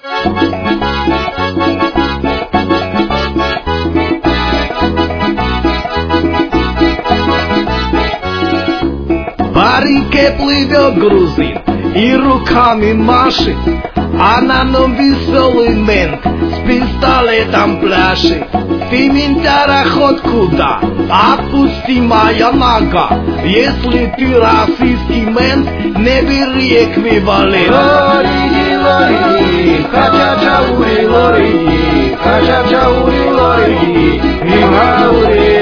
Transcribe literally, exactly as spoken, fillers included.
По реке плывет грузин и руками машет, а на нем веселый мент с пистолетом пляшет. Ты, ментяра, хоть куда, отпусти моя нога. Если ты российский мент, не бери эквивалент. Лориди, лориди, ха-ча-ча-ури, лориди, ха-ча-ча-ури, лориди, и маури.